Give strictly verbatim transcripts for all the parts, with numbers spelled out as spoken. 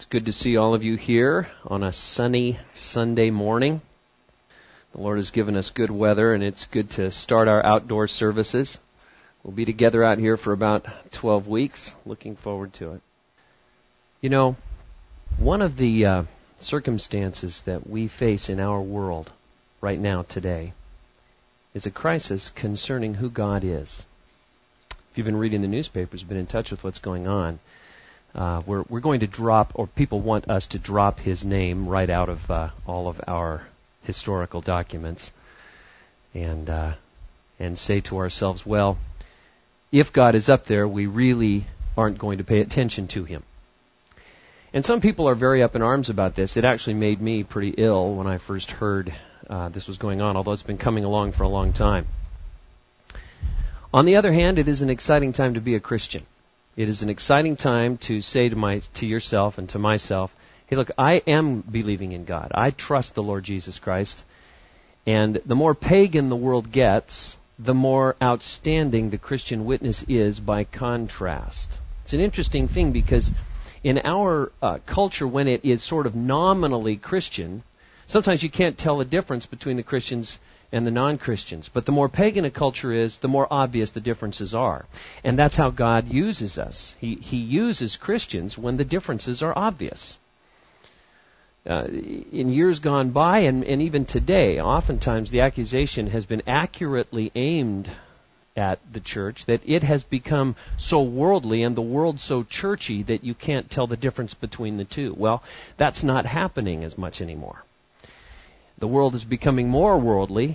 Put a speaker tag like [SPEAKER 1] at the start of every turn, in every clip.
[SPEAKER 1] good to see all of you here on a sunny Sunday morning. The Lord has given us good weather, and it's good to start our outdoor services. We'll be together out here for about twelve weeks. Looking forward to it. You know, one of the uh, circumstances that we face in our world right now today is a crisis concerning who God is. If you've been reading the newspapers, been in touch with what's going on, uh, we're we're going to drop, or people want us to drop His name right out of uh, all of our historical documents, and uh, and say to ourselves, well, if God is up there, we really aren't going to pay attention to Him. And some people are very up in arms about this. It actually made me pretty ill when I first heard uh, this was going on, although it's been coming along for a long time. On the other hand, it is an exciting time to be a Christian. It is an exciting time to say to my to yourself and to myself, hey, look, I am believing in God. I trust the Lord Jesus Christ. And the more pagan the world gets, the more outstanding the Christian witness is by contrast. It's an interesting thing because in our uh, culture, when it is sort of nominally Christian, sometimes you can't tell the difference between the Christians and the non-Christians. But the more pagan a culture is, the more obvious the differences are. And that's how God uses us. He, he uses Christians when the differences are obvious. Uh, in years gone by, and, and even today, oftentimes the accusation has been accurately aimed at the church that it has become so worldly and the world so churchy that you can't tell the difference between the two. Well, that's not happening as much anymore. The world is becoming more worldly.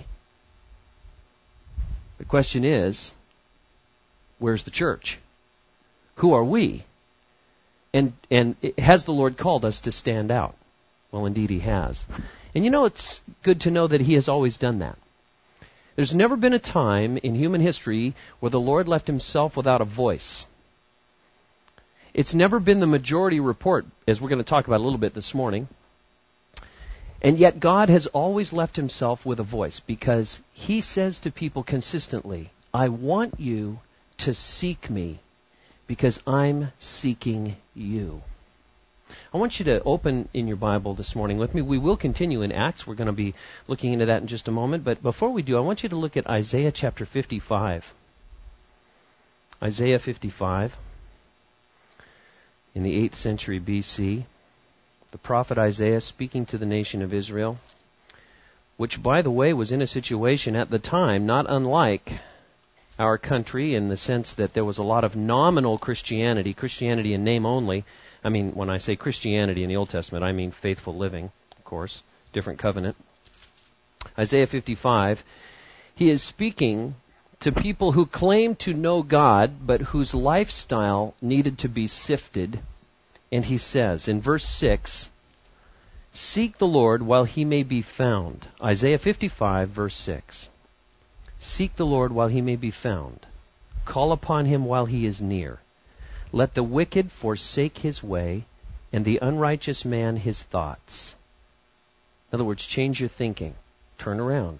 [SPEAKER 1] The question is, where's the church? Who are we? And and has the Lord called us to stand out? Well, indeed He has. And you know, it's good to know that He has always done that. There's never been a time in human history where the Lord left Himself without a voice. It's never been the majority report, as we're going to talk about a little bit this morning. And yet God has always left Himself with a voice because He says to people consistently, I want you to seek me because I'm seeking you. I want you to open in your Bible this morning with me. We will continue in Acts. We're going to be looking into that in just a moment. But before we do, I want you to look at Isaiah chapter fifty-five. Isaiah fifty-five in the eighth century B C. The prophet Isaiah speaking to the nation of Israel, which, by the way, was in a situation at the time not unlike our country in the sense that there was a lot of nominal Christianity, Christianity in name only. I mean, when I say Christianity in the Old Testament, I mean faithful living, of course, different covenant. Isaiah fifty-five, he is speaking to people who claim to know God, but whose lifestyle needed to be sifted. And he says in verse six, seek the Lord while He may be found. Isaiah fifty-five, verse six. Seek the Lord while He may be found. Call upon Him while He is near. Let the wicked forsake his way, and the unrighteous man his thoughts. In other words, change your thinking. Turn around.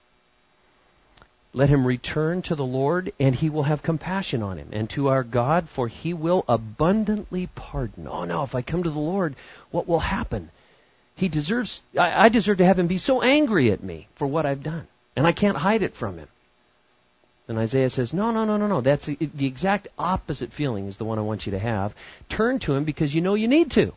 [SPEAKER 1] Let him return to the Lord, and He will have compassion on him, and to our God, for He will abundantly pardon. Oh no, if I come to the Lord, what will happen? He deserves, I, I deserve to have Him be so angry at me for what I've done, and I can't hide it from Him. And Isaiah says, no, no, no, no, no. That's the, the exact opposite feeling is the one I want you to have. Turn to Him because you know you need to.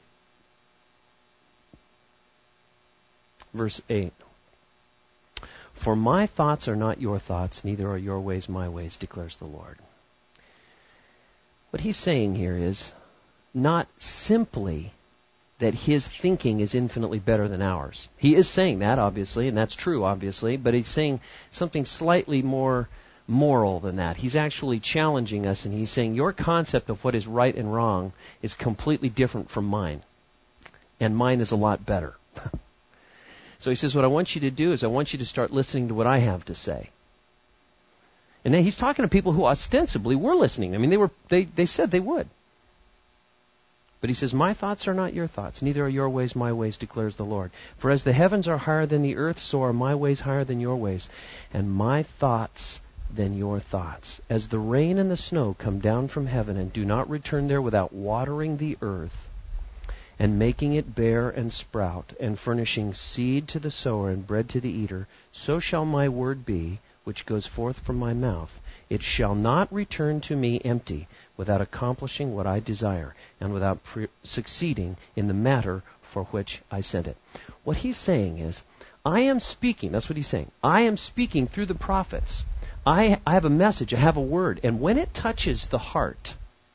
[SPEAKER 1] Verse eight. For my thoughts are not your thoughts, neither are your ways my ways, declares the Lord. What he's saying here is not simply that His thinking is infinitely better than ours. He is saying that, obviously, and that's true, obviously, but he's saying something slightly more moral than that. He's actually challenging us, and he's saying your concept of what is right and wrong is completely different from mine, and mine is a lot better. So he says, what I want you to do is I want you to start listening to what I have to say. And then he's talking to people who ostensibly were listening. I mean, they were they, they said they would. But he says, my thoughts are not your thoughts, neither are your ways my ways, declares the Lord. For as the heavens are higher than the earth, so are my ways higher than your ways, and my thoughts than your thoughts. As the rain and the snow come down from heaven and do not return there without watering the earth and making it bear and sprout, and furnishing seed to the sower and bread to the eater, so shall my word be, which goes forth from my mouth. It shall not return to me empty, without accomplishing what I desire, and without pre- succeeding in the matter for which I sent it. What he's saying is, I am speaking, that's what he's saying, I am speaking through the prophets. I, I have a message, I have a word, and when it touches the heart,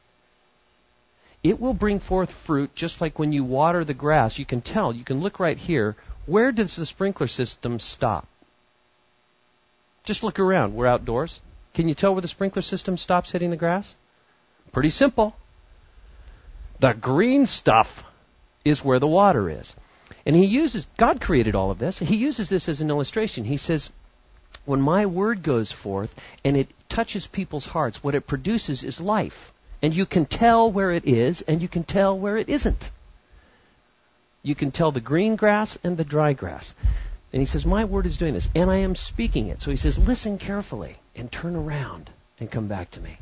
[SPEAKER 1] it will bring forth fruit, just like when you water the grass. You can tell, you can look right here, where does the sprinkler system stop? Just look around, we're outdoors. Can you tell where the sprinkler system stops hitting the grass? Pretty simple. The green stuff is where the water is. And he uses, God created all of this. He uses this as an illustration. He says, when my word goes forth and it touches people's hearts, what it produces is life. And you can tell where it is and you can tell where it isn't. You can tell the green grass and the dry grass. And he says, my word is doing this, and I am speaking it. So he says, listen carefully and turn around and come back to me.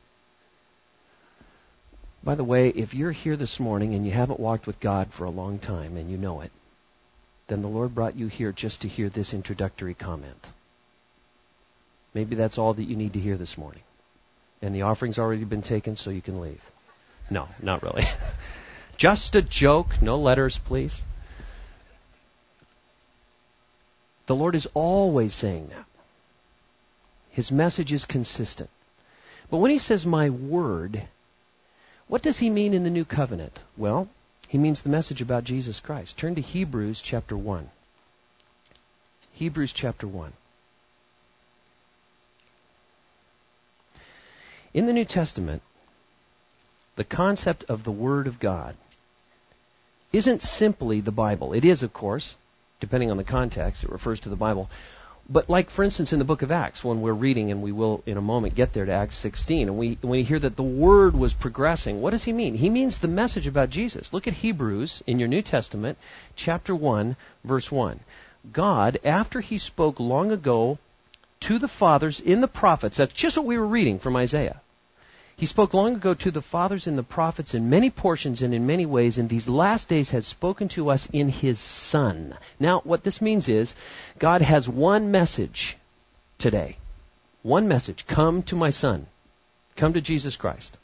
[SPEAKER 1] By the way, if you're here this morning and you haven't walked with God for a long time and you know it, then the Lord brought you here just to hear this introductory comment. Maybe that's all that you need to hear this morning. And the offering's already been taken, so you can leave. No, not really. Just a joke. No letters, please. The Lord is always saying that. His message is consistent. But when he says, my word, what does he mean in the new covenant? Well, he means the message about Jesus Christ. Turn to Hebrews chapter one. Hebrews chapter one. In the New Testament, the concept of the Word of God isn't simply the Bible. It is, of course, depending on the context, it refers to the Bible. But like, for instance, in the book of Acts, when we're reading, and we will in a moment get there to Acts sixteen, and we, when we hear that the Word was progressing, what does he mean? He means the message about Jesus. Look at Hebrews in your New Testament, chapter one, verse one. God, after he spoke long ago to the fathers in the prophets, that's just what we were reading from Isaiah. He spoke long ago to the fathers and the prophets in many portions and in many ways, in these last days has spoken to us in his Son. Now, what this means is, God has one message today. One message. Come to my Son. Come to Jesus Christ.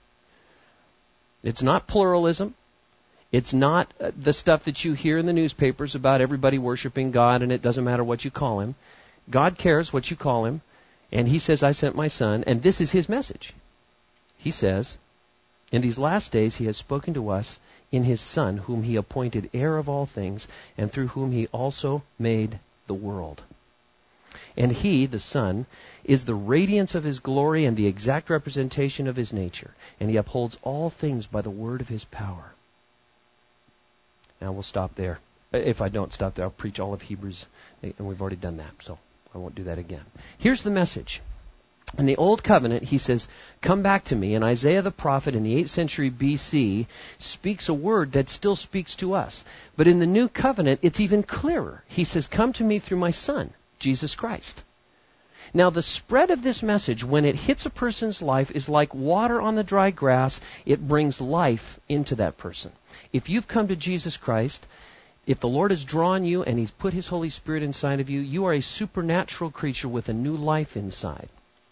[SPEAKER 1] It's not pluralism. It's not uh, the stuff that you hear in the newspapers about everybody worshiping God and it doesn't matter what you call him. God cares what you call him, and he says, I sent my Son, and this is his message. He says, in these last days he has spoken to us in his Son, whom he appointed heir of all things, and through whom he also made the world. And he, the Son, is the radiance of his glory and the exact representation of his nature, and he upholds all things by the word of his power. Now we'll stop there. If I don't stop there, I'll preach all of Hebrews, and we've already done that, so I won't do that again. Here's the message. In the Old Covenant, he says, come back to me. And Isaiah the prophet in the eighth century B C speaks a word that still speaks to us. But in the New Covenant, it's even clearer. He says, come to me through my Son, Jesus Christ. Now, the spread of this message, when it hits a person's life, is like water on the dry grass. It brings life into that person. If you've come to Jesus Christ, if the Lord has drawn you and he's put his Holy Spirit inside of you, you are a supernatural creature with a new life inside.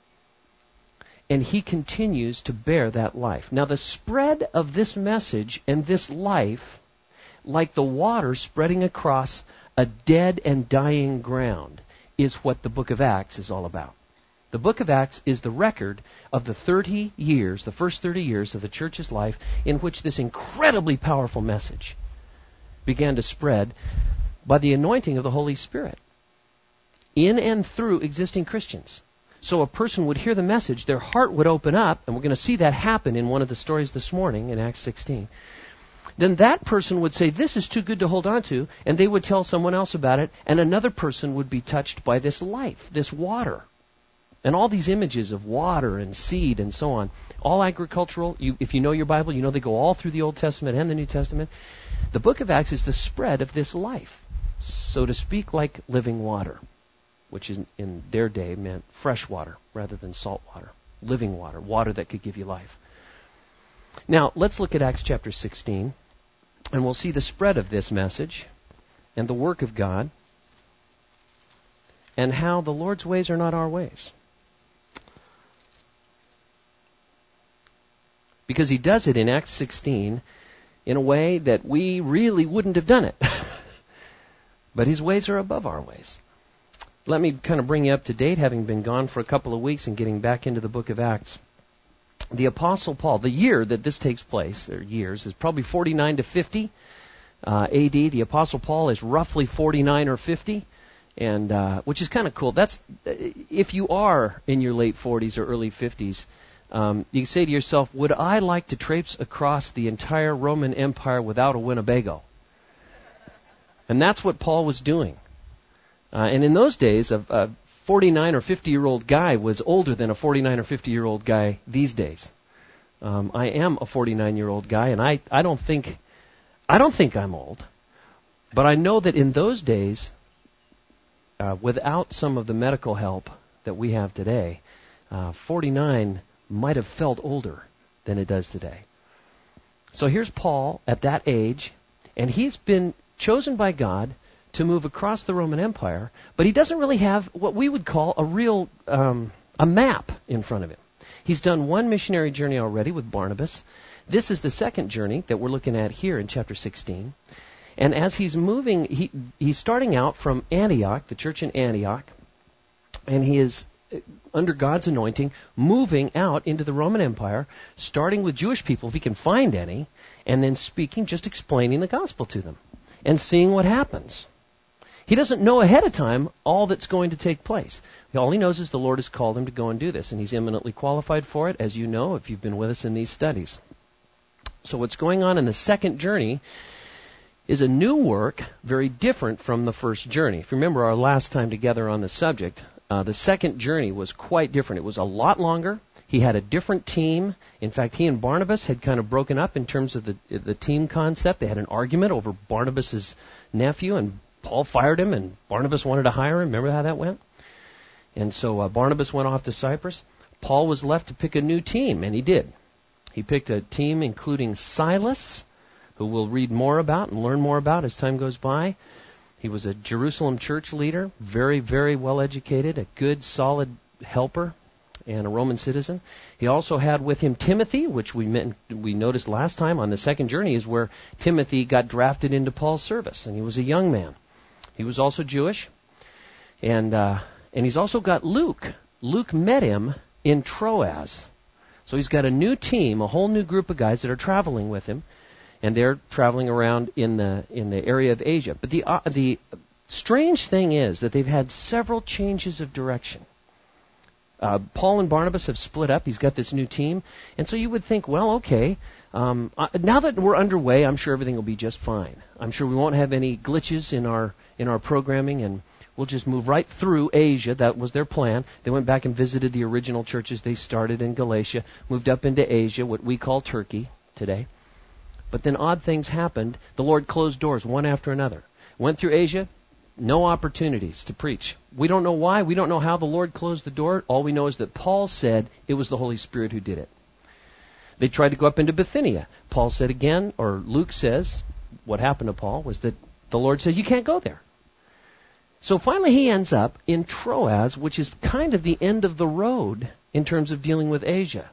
[SPEAKER 1] And he continues to bear that life. Now, the spread of this message and this life, like the water spreading across a dead and dying ground, is what the book of Acts is all about. The book of Acts is the record of the thirty years, the first thirty years of the church's life, in which this incredibly powerful message began to spread by the anointing of the Holy Spirit in and through existing Christians. So a person would hear the message, their heart would open up, and we're going to see that happen in one of the stories this morning in Acts sixteen. Then that person would say, this is too good to hold on to, and they would tell someone else about it, and another person would be touched by this life, this water. And all these images of water and seed and so on, all agricultural. You, if you know your Bible, you know they go all through the Old Testament and the New Testament. The book of Acts is the spread of this life, so to speak, like living water, which is, in their day meant fresh water rather than salt water, living water, water that could give you life. Now, let's look at Acts chapter sixteen. And we'll see the spread of this message and the work of God and how the Lord's ways are not our ways. Because he does it in Acts sixteen in a way that we really wouldn't have done it. But his ways are above our ways. Let me kind of bring you up to date, having been gone for a couple of weeks and getting back into the book of Acts. The Apostle Paul, the year that this takes place, or years, is probably forty-nine to fifty uh, A D. The Apostle Paul is roughly forty-nine or fifty, and uh, which is kind of cool. That's if you are in your late forties or early fifties, um, you can say to yourself, would I like to traipse across the entire Roman Empire without a Winnebago? And that's what Paul was doing. Uh, and in those days, a, a forty-nine or fifty-year-old guy was older than a forty-nine or fifty-year-old guy these days. Um, I am a forty-nine-year-old guy, and I, I don't think I don't think I'm old. But I know that in those days, uh, without some of the medical help that we have today, uh, forty-nine might have felt older than it does today. So here's Paul at that age, and he's been chosen by God to move across the Roman Empire, but he doesn't really have what we would call a real um, a map in front of him. He's done one missionary journey already with Barnabas. This is the second journey that we're looking at here in chapter sixteen. And as he's moving, he, he's starting out from Antioch, the church in Antioch, and he is, under God's anointing, moving out into the Roman Empire, starting with Jewish people, if he can find any, and then speaking, just explaining the gospel to them, and seeing what happens. He doesn't know ahead of time all that's going to take place. All he knows is the Lord has called him to go and do this, and he's eminently qualified for it, as you know if you've been with us in these studies. So what's going on in the second journey is a new work, very different from the first journey. If you remember our last time together on the subject, uh, the second journey was quite different. It was a lot longer. He had a different team. In fact, he and Barnabas had kind of broken up in terms of the the team concept. They had an argument over Barnabas' nephew, and Paul fired him, and Barnabas wanted to hire him. Remember how that went? And so uh, Barnabas went off to Cyprus. Paul was left to pick a new team, and he did. He picked a team including Silas, who we'll read more about and learn more about as time goes by. He was a Jerusalem church leader, very, very well educated, a good, solid helper, and a Roman citizen. He also had with him Timothy, which we met, we noticed last time on the second journey is where Timothy got drafted into Paul's service, and he was a young man. He was also Jewish, and uh, and he's also got Luke. Luke met him in Troas. So he's got a new team, a whole new group of guys that are traveling with him, and they're traveling around in the in the area of Asia. But the uh, the strange thing is that they've had several changes of direction. Uh, Paul and Barnabas have split up. He's got this new team. And so you would think, well, okay, um, uh, now that we're underway, I'm sure everything will be just fine. I'm sure we won't have any glitches in our in our programming, and we'll just move right through Asia. That was their plan. They went back and visited the original churches they started in Galatia, moved up into Asia, what we call Turkey today. But then odd things happened. The Lord closed doors one after another. Went through Asia. No opportunities to preach. We don't know why. We don't know how the Lord closed the door. All we know is that Paul said it was the Holy Spirit who did it. They tried to go up into Bithynia. Paul said again, or Luke says, what happened to Paul was that the Lord says, you can't go there. So finally he ends up in Troas, which is kind of the end of the road in terms of dealing with Asia.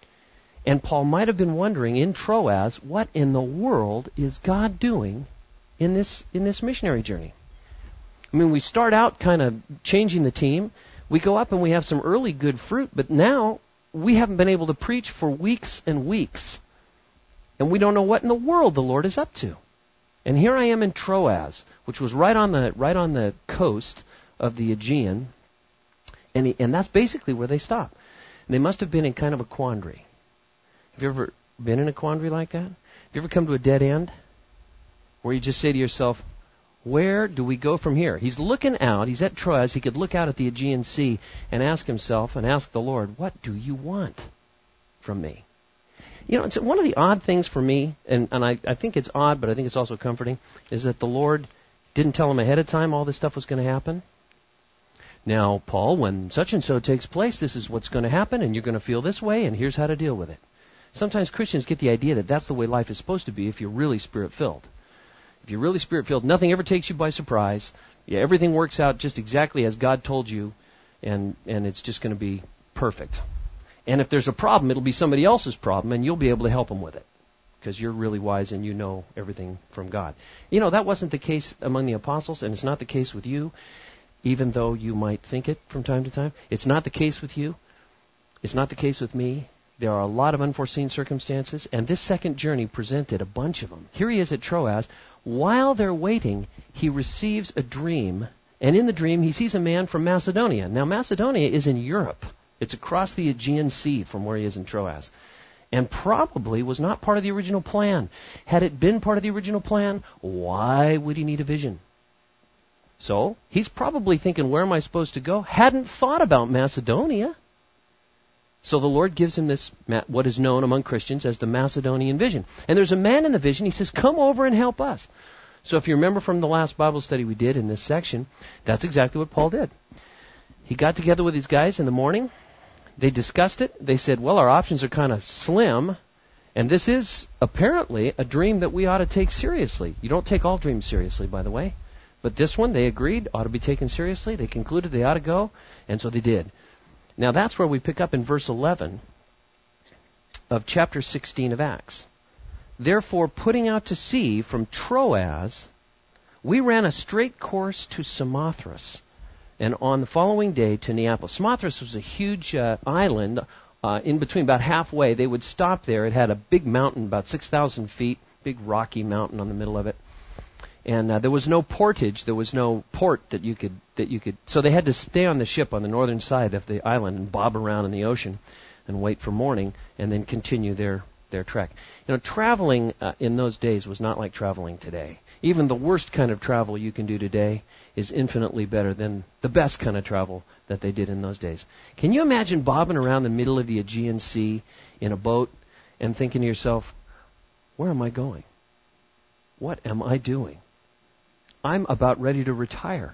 [SPEAKER 1] And Paul might have been wondering in Troas, what in the world is God doing in this in this missionary journey? I mean, we start out kind of changing the team. We go up and we have some early good fruit, but now we haven't been able to preach for weeks and weeks. And we don't know what in the world the Lord is up to. And here I am in Troas, which was right on the right on the coast of the Aegean, and he, and that's basically where they stop. And they must have been in kind of a quandary. Have you ever been in a quandary like that? Have you ever come to a dead end where you just say to yourself, where do we go from here? He's looking out. He's at Troas. He could look out at the Aegean Sea and ask himself and ask the Lord, what do you want from me? You know, it's one of the odd things for me, and, and I, I think it's odd, but I think it's also comforting, is that the Lord didn't tell him ahead of time all this stuff was going to happen. Now, Paul, when such and so takes place, this is what's going to happen, and you're going to feel this way, and here's how to deal with it. Sometimes Christians get the idea that that's the way life is supposed to be if you're really Spirit-filled. If you're really Spirit-filled, nothing ever takes you by surprise. Yeah, everything works out just exactly as God told you, and, and it's just going to be perfect. And if there's a problem, it'll be somebody else's problem, and you'll be able to help them with it because you're really wise and you know everything from God. You know, that wasn't the case among the apostles, and it's not the case with you, even though you might think it from time to time. It's not the case with you. It's not the case with me. There are a lot of unforeseen circumstances, and this second journey presented a bunch of them. Here he is at Troas. While they're waiting, he receives a dream, and in the dream he sees a man from Macedonia. Now, Macedonia is in Europe. It's across the Aegean Sea from where he is in Troas, and probably was not part of the original plan. Had it been part of the original plan, why would he need a vision? So, he's probably thinking, where am I supposed to go? Hadn't thought about Macedonia. So the Lord gives him this, what is known among Christians as the Macedonian vision. And there's a man in the vision. He says, come over and help us. So if you remember from the last Bible study we did in this section, that's exactly what Paul did. He got together with these guys in the morning. They discussed it. They said, well, our options are kind of slim. And this is apparently a dream that we ought to take seriously. You don't take all dreams seriously, by the way. But this one, they agreed, ought to be taken seriously. They concluded they ought to go. And so they did. Now that's where we pick up in verse eleven of chapter sixteen of Acts. Therefore, putting out to sea from Troas, we ran a straight course to Samothrace, and on the following day to Neapolis. Samothrace was a huge uh, island uh, in between, about halfway. They would stop there. It had a big mountain, about six thousand feet, big rocky mountain on the middle of it. And uh, there was no portage, there was no port that you could that you could. So they had to stay on the ship on the northern side of the island and bob around in the ocean and wait for morning and then continue their their trek. You know, traveling uh, in those days was not like traveling today. Even the worst kind of travel you can do today is infinitely better than the best kind of travel that they did in those days. Can you imagine bobbing around the middle of the Aegean Sea in a boat and thinking to yourself, where am I going? What am I doing? I'm about ready to retire.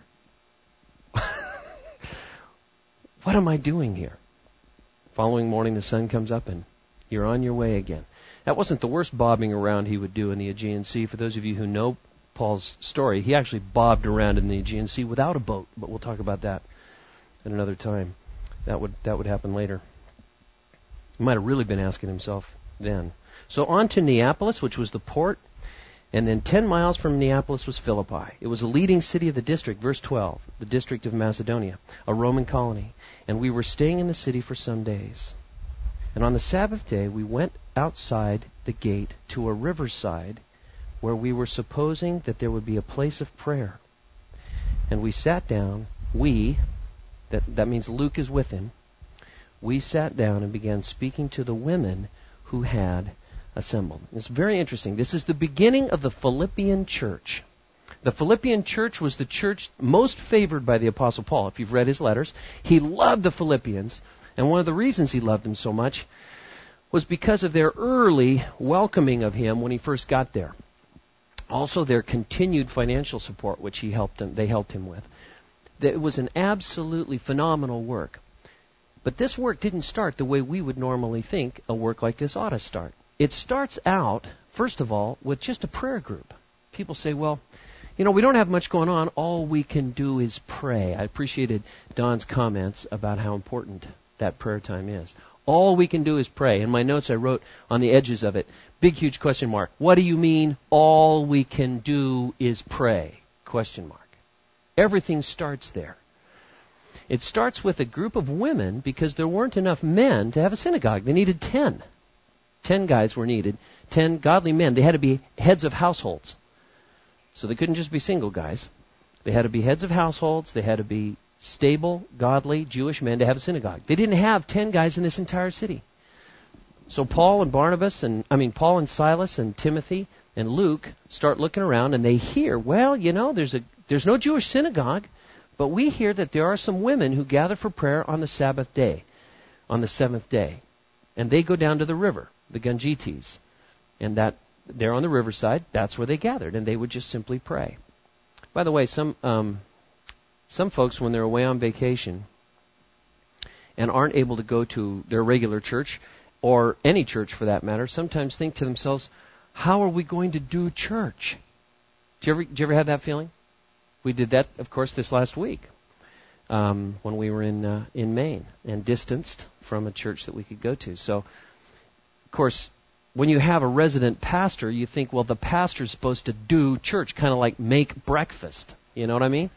[SPEAKER 1] What am I doing here? Following morning, the sun comes up and you're on your way again. That wasn't the worst bobbing around he would do in the Aegean Sea. For those of you who know Paul's story, he actually bobbed around in the Aegean Sea without a boat, but we'll talk about that at another time. That would that would happen later. He might have really been asking himself then. So on to Neapolis, which was the port. And then ten miles from Neapolis was Philippi. It was a leading city of the district, verse twelve, the district of Macedonia, a Roman colony. And we were staying in the city for some days. And on the Sabbath day, we went outside the gate to a riverside where we were supposing that there would be a place of prayer. And we sat down, we, that, that means Luke is with him, we sat down and began speaking to the women who had assembled. It's very interesting. This is the beginning of the Philippian church. The Philippian church was the church most favored by the Apostle Paul. If you've read his letters, he loved the Philippians, and one of the reasons he loved them so much was because of their early welcoming of him when he first got there. Also their continued financial support, which he helped them, they helped him with. It was an absolutely phenomenal work. But this work didn't start the way we would normally think a work like this ought to start. It starts out, first of all, with just a prayer group. People say, well, you know, we don't have much going on. All we can do is pray. I appreciated Don's comments about how important that prayer time is. All we can do is pray. In my notes I wrote on the edges of it, big, huge question mark. What do you mean, all we can do is pray? Question mark. Everything starts there. It starts with a group of women because there weren't enough men to have a synagogue. They needed ten. Ten guys were needed. Ten godly men. They had to be heads of households. So they couldn't just be single guys. They had to be heads of households. They had to be stable, godly, Jewish men to have a synagogue. They didn't have ten guys in this entire city. So Paul and Barnabas, and I mean Paul and Silas and Timothy and Luke start looking around and they hear, well, you know, there's a there's no Jewish synagogue, but we hear that there are some women who gather for prayer on the Sabbath day, on the seventh day. And they go down to the river, the Gangites, and that they're on the riverside. That's where they gathered, and they would just simply pray. By the way, some um, some folks, when they're away on vacation and aren't able to go to their regular church, or any church for that matter, sometimes think to themselves, how are we going to do church? Do you ever, do you ever have that feeling? We did that, of course, this last week um, when we were in uh, in Maine and distanced from a church that we could go to. So, of course, when you have a resident pastor, you think, well, the pastor's supposed to do church, kind of like make breakfast. You know what I mean?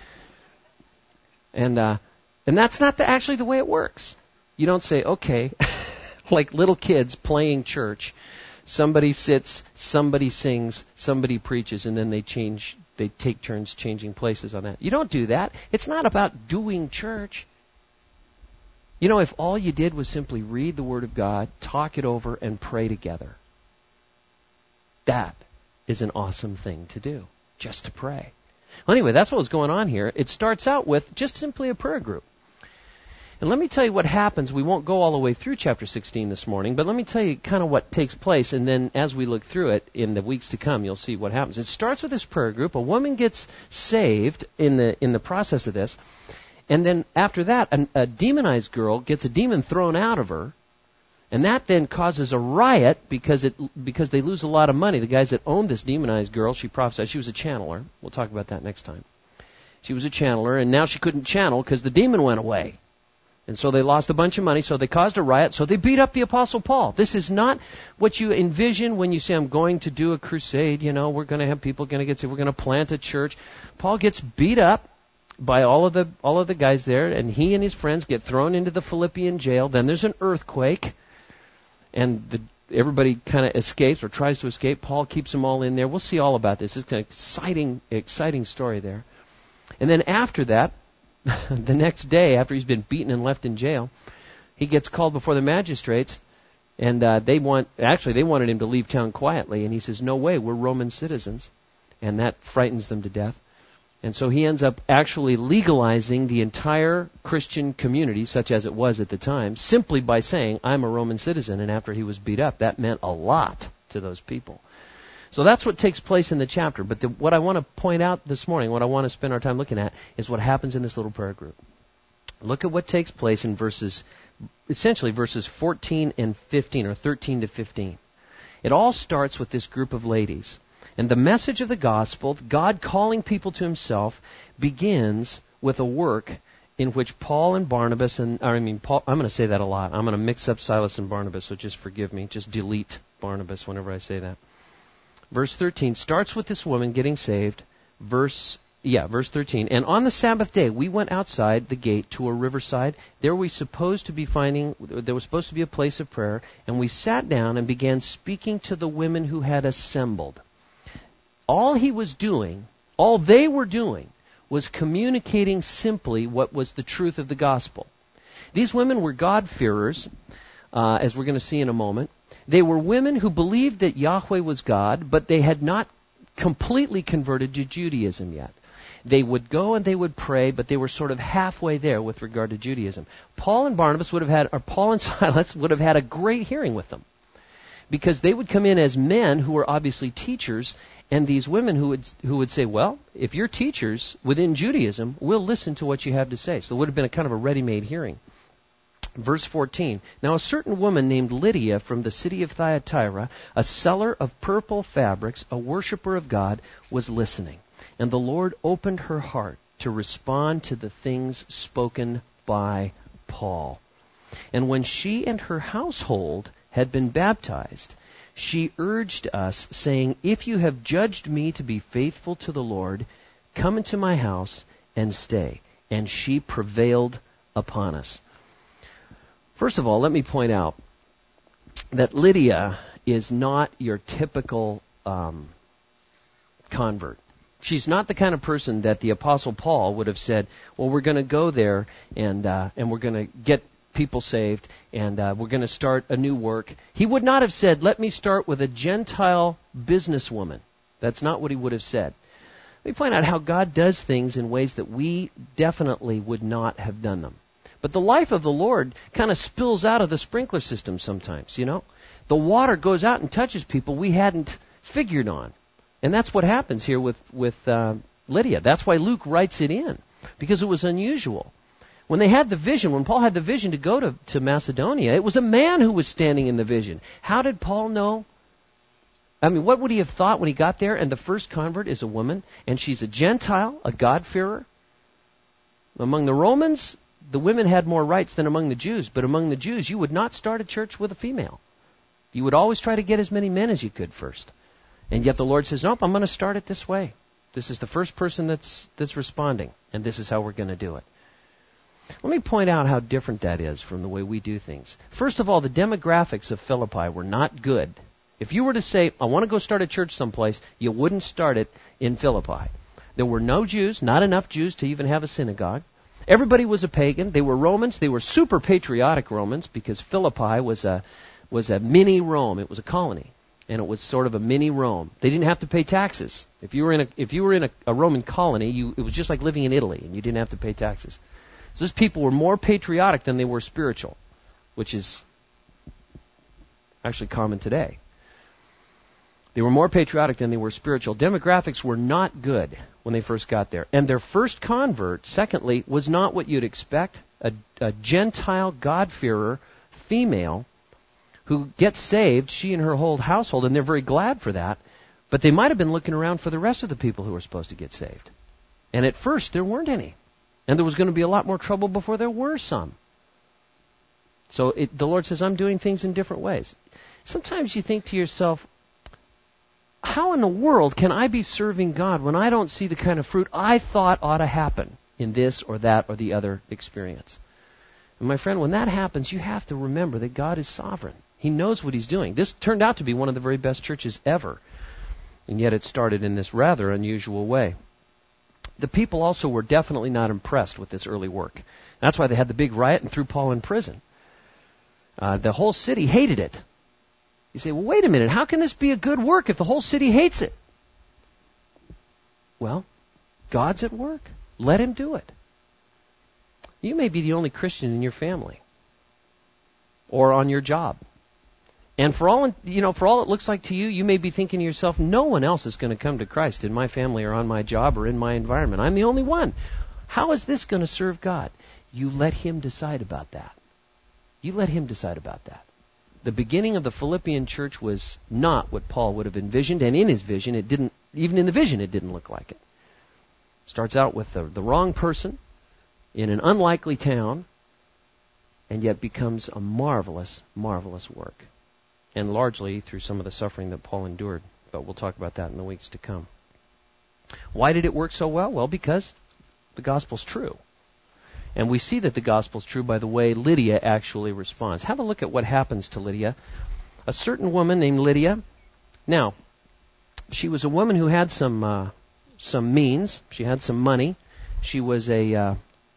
[SPEAKER 1] And uh, and that's not the, actually the way it works. You don't say, okay, like little kids playing church. Somebody sits, somebody sings, somebody preaches, and then they change. They take turns changing places on that. You don't do that. It's not about doing church. You know, if all you did was simply read the Word of God, talk it over, and pray together, that is an awesome thing to do, just to pray. Well, anyway, that's what was going on here. It starts out with just simply a prayer group. And let me tell you what happens. We won't go all the way through chapter sixteen this morning, but let me tell you kind of what takes place, and then as we look through it in the weeks to come, you'll see what happens. It starts with this prayer group. A woman gets saved in the in the process of this, and then after that, a, a demonized girl gets a demon thrown out of her, and that then causes a riot because it because they lose a lot of money. The guys that owned this demonized girl, she prophesied, she was a channeler. We'll talk about that next time. She was a channeler, and now she couldn't channel because the demon went away. And so they lost a bunch of money, so they caused a riot, so they beat up the Apostle Paul. This is not what you envision when you say, I'm going to do a crusade, you know, we're going to have people going to get saved, we're going to plant a church. Paul gets beat up by all of the all of the guys there, and he and his friends get thrown into the Philippian jail. Then there's an earthquake, and the, everybody kind of escapes or tries to escape. Paul keeps them all in there. We'll see all about this. It's an exciting, exciting story there. And then after that, the next day, after he's been beaten and left in jail, he gets called before the magistrates, and uh, they want actually they wanted him to leave town quietly, and he says, no way, we're Roman citizens, and that frightens them to death. And so he ends up actually legalizing the entire Christian community, such as it was at the time, simply by saying, I'm a Roman citizen, and after he was beat up, that meant a lot to those people. So that's what takes place in the chapter. But the, what I want to point out this morning, what I want to spend our time looking at, is what happens in this little prayer group. Look at what takes place in verses, essentially verses fourteen and fifteen, or thirteen to fifteen. It all starts with this group of ladies. And the message of the gospel, God calling people to himself, begins with a work in which Paul and Barnabas, and I mean, Paul, I'm going to say that a lot. I'm going to mix up Silas and Barnabas, so just forgive me. Just delete Barnabas whenever I say that. Verse thirteen starts with this woman getting saved. Verse, yeah, verse thirteen. And on the Sabbath day, we went outside the gate to a riverside. There we supposed to be finding, there was supposed to be a place of prayer. And we sat down and began speaking to the women who had assembled. All he was doing, all they were doing, was communicating simply what was the truth of the gospel. These women were God-fearers, uh, as we're going to see in a moment. They were women who believed that Yahweh was God, but they had not completely converted to Judaism yet. They would go and they would pray, but they were sort of halfway there with regard to Judaism. Paul and Barnabas would have had, or Paul and Silas would have had a great hearing with them, because they would come in as men who were obviously teachers, and these women who would who would say, well, if you're teachers within Judaism, we'll listen to what you have to say. So it would have been a kind of a ready-made hearing. Verse fourteen, now a certain woman named Lydia from the city of Thyatira, a seller of purple fabrics, a worshiper of God, was listening. And the Lord opened her heart to respond to the things spoken by Paul. And when she and her household had been baptized, she urged us, saying, if you have judged me to be faithful to the Lord, come into my house and stay. And she prevailed upon us. First of all, let me point out that Lydia is not your typical um, convert. She's not the kind of person that the Apostle Paul would have said, well, we're going to go there and uh, and we're going to get people saved and uh, we're going to start a new work. He would not have said, let me start with a Gentile businesswoman. That's not what he would have said. Let me point out how God does things in ways that we definitely would not have done them. But the life of the Lord kind of spills out of the sprinkler system sometimes, you know. The water goes out and touches people we hadn't figured on. And that's what happens here with, with uh, Lydia. That's why Luke writes it in, because it was unusual. When they had the vision, when Paul had the vision to go to, to Macedonia, it was a man who was standing in the vision. How did Paul know? I mean, what would he have thought when he got there? And the first convert is a woman, and she's a Gentile, a God-fearer. Among the Romans, the women had more rights than among the Jews, but among the Jews, you would not start a church with a female. You would always try to get as many men as you could first. And yet the Lord says, nope, I'm going to start it this way. This is the first person that's that's responding, and this is how we're going to do it. Let me point out how different that is from the way we do things. First of all, the demographics of Philippi were not good. If you were to say, I want to go start a church someplace, you wouldn't start it in Philippi. There were no Jews, not enough Jews to even have a synagogue. Everybody was a pagan. They were Romans. They were super patriotic Romans because Philippi was a was a mini Rome. It was a colony, and it was sort of a mini Rome. They didn't have to pay taxes. If you were in a if you were in a, a Roman colony, you, it was just like living in Italy, and you didn't have to pay taxes. So those people were more patriotic than they were spiritual, which is actually common today. They were more patriotic than they were spiritual. Demographics were not good when they first got there. And their first convert, secondly, was not what you'd expect. A, a Gentile God-fearer female who gets saved, she and her whole household, and they're very glad for that. But they might have been looking around for the rest of the people who were supposed to get saved. And at first, there weren't any. And there was going to be a lot more trouble before there were some. So it, the Lord says, I'm doing things in different ways. Sometimes you think to yourself, how in the world can I be serving God when I don't see the kind of fruit I thought ought to happen in this or that or the other experience? And my friend, when that happens, you have to remember that God is sovereign. He knows what He's doing. This turned out to be one of the very best churches ever. And yet it started in this rather unusual way. The people also were definitely not impressed with this early work. That's why they had the big riot and threw Paul in prison. Uh, the whole city hated it. You say, well, wait a minute, how can this be a good work if the whole city hates it? Well, God's at work. Let Him do it. You may be the only Christian in your family or on your job. And for all, you know, for all it looks like to you, you may be thinking to yourself, no one else is going to come to Christ in my family or on my job or in my environment. I'm the only one. How is this going to serve God? You let Him decide about that. You let Him decide about that. The beginning of the Philippian church was not what Paul would have envisioned, and in his vision, it didn't, even in the vision, it didn't look like it. Starts out with the, the wrong person in an unlikely town, and yet becomes a marvelous, marvelous work. And largely through some of the suffering that Paul endured. But we'll talk about that in the weeks to come. Why did it work so well? Well, because the gospel's true. And we see that the gospel's true by the way Lydia actually responds. Have a look at what happens to Lydia. A certain woman named Lydia. Now, she was a woman who had some uh, some means. She had some money. She was a uh,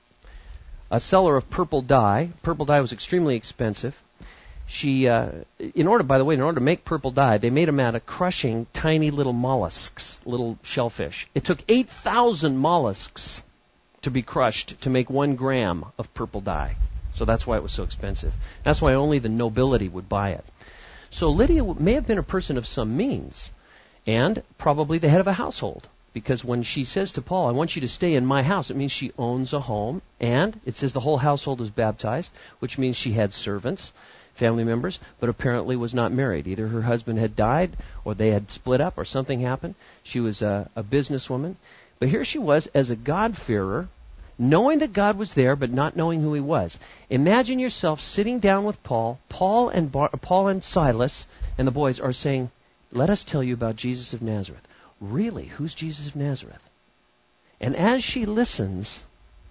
[SPEAKER 1] a seller of purple dye. Purple dye was extremely expensive. She, uh, in order, by the way, in order to make purple dye, they made them out of crushing tiny little mollusks, little shellfish. It took eight thousand mollusks to be crushed to make one gram of purple dye. So that's why it was so expensive. That's why only the nobility would buy it. So Lydia may have been a person of some means, and probably the head of a household. Because when she says to Paul, I want you to stay in my house, it means she owns a home, and it says the whole household is baptized, which means she had servants, family members, but apparently was not married. Either her husband had died, or they had split up, or something happened. She was a, a businesswoman. But here she was as a God-fearer, knowing that God was there, but not knowing who He was. Imagine yourself sitting down with Paul. Paul and Bar- Paul and Silas and the boys are saying, let us tell you about Jesus of Nazareth. Really? Who's Jesus of Nazareth? And as she listens,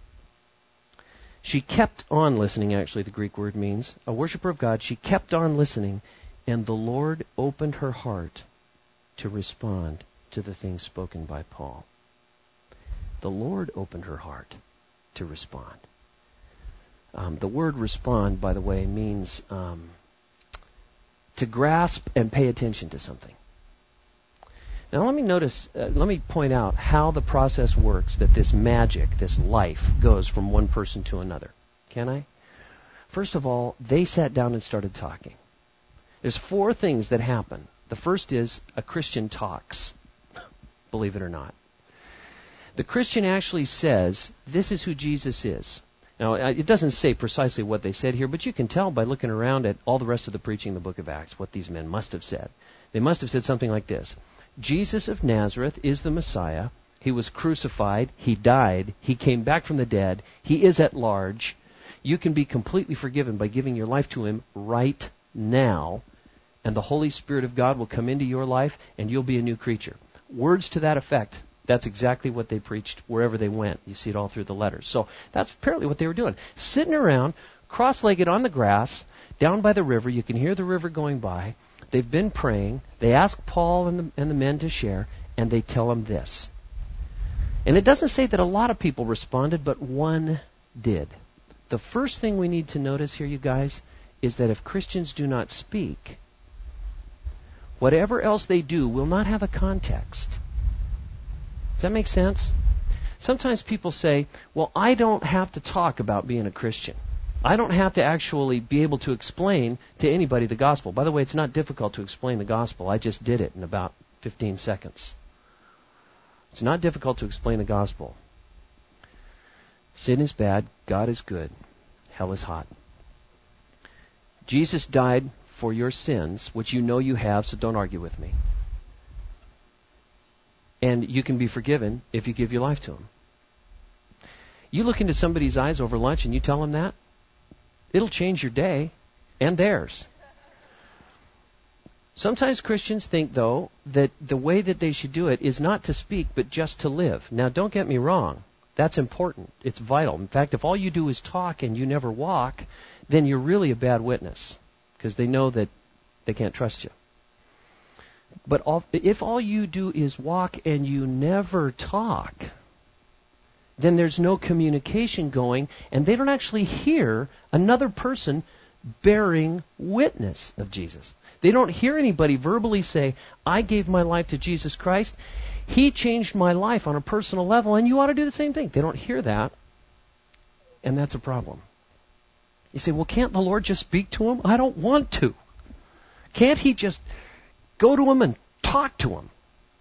[SPEAKER 1] she kept on listening, actually, the Greek word means, a worshiper of God. She kept on listening, and the Lord opened her heart to respond to the things spoken by Paul. The Lord opened her heart to respond. Um, the word respond, by the way, means um, to grasp and pay attention to something. Now let me notice, uh, let me point out how the process works that this magic, this life, goes from one person to another. Can I? First of all, they sat down and started talking. There's four things that happen. The first is a Christian talks, believe it or not. The Christian actually says, this is who Jesus is. Now, it doesn't say precisely what they said here, but you can tell by looking around at all the rest of the preaching in the book of Acts what these men must have said. They must have said something like this: Jesus of Nazareth is the Messiah. He was crucified. He died. He came back from the dead. He is at large. You can be completely forgiven by giving your life to Him right now, and the Holy Spirit of God will come into your life, and you'll be a new creature. Words to that effect. That's exactly what they preached wherever they went. You see it all through the letters. So that's apparently what they were doing. Sitting around, cross-legged on the grass, down by the river. You can hear the river going by. They've been praying. They ask Paul and the, and the men to share, and they tell him this. And it doesn't say that a lot of people responded, but one did. The first thing we need to notice here, you guys, is that if Christians do not speak, whatever else they do will not have a context. Does that make sense? Sometimes people say, well, I don't have to talk about being a Christian. I don't have to actually be able to explain to anybody the gospel. By the way, it's not difficult to explain the gospel. I just did it in about fifteen seconds. It's not difficult to explain the gospel. Sin is bad. God is good. Hell is hot. Jesus died for your sins, which you know you have, so don't argue with me. And you can be forgiven if you give your life to Him. You look into somebody's eyes over lunch and you tell them that, it'll change your day and theirs. Sometimes Christians think, though, that the way that they should do it is not to speak, but just to live. Now, don't get me wrong. That's important. It's vital. In fact, if all you do is talk and you never walk, then you're really a bad witness, because they know that they can't trust you. But all, if all you do is walk and you never talk, then there's no communication going, and they don't actually hear another person bearing witness of Jesus. They don't hear anybody verbally say, I gave my life to Jesus Christ. He changed my life on a personal level, and you ought to do the same thing. They don't hear that, and that's a problem. You say, well, can't the Lord just speak to him? I don't want to. Can't He just go to him and talk to him?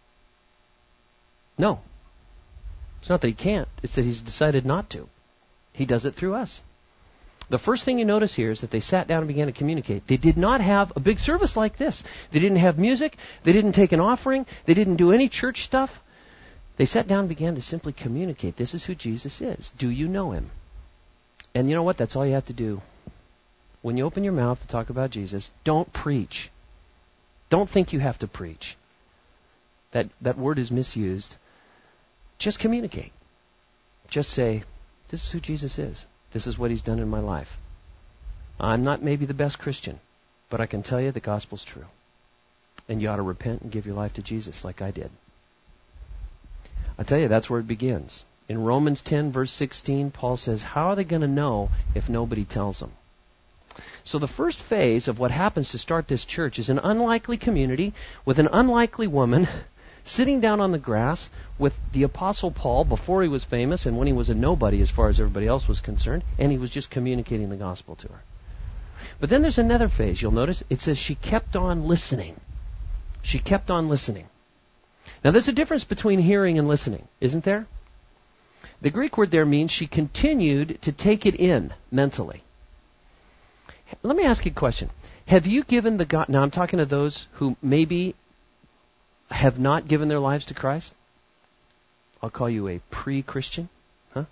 [SPEAKER 1] No. It's not that He can't. It's that He's decided not to. He does it through us. The first thing you notice here is that they sat down and began to communicate. They did not have a big service like this. They didn't have music. They didn't take an offering. They didn't do any church stuff. They sat down and began to simply communicate. This is who Jesus is. Do you know Him? And you know what? That's all you have to do. When you open your mouth to talk about Jesus, don't preach. Don't think you have to preach. That, that word is misused. Just communicate. Just say, this is who Jesus is. This is what He's done in my life. I'm not maybe the best Christian, but I can tell you the gospel's true. And you ought to repent and give your life to Jesus like I did. I tell you, that's where it begins. In Romans ten, verse sixteen, Paul says, how are they going to know if nobody tells them? So the first phase of what happens to start this church is an unlikely community with an unlikely woman sitting down on the grass with the Apostle Paul before he was famous and when he was a nobody as far as everybody else was concerned, and he was just communicating the gospel to her. But then there's another phase. You'll notice it says she kept on listening. She kept on listening. Now there's a difference between hearing and listening, isn't there? The Greek word there means she continued to take it in mentally. Let me ask you a question. Have you given the God... Now I'm talking to those who maybe have not given their lives to Christ. I'll call you a pre-Christian. Huh?